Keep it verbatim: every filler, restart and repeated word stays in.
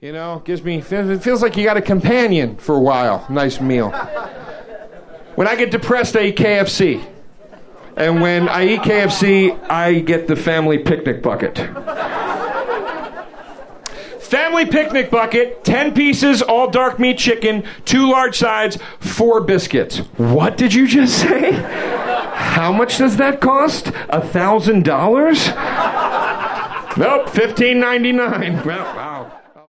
You know, gives me, it feels like you got a companion for a while. Nice meal. When I get depressed, I eat K F C. And when I eat K F C, I get the family picnic bucket. Family picnic bucket, ten pieces, all dark meat chicken, two large sides, four biscuits. What did you just say? How much does that cost? A thousand dollars? Nope, fifteen ninety-nine. Well, wow.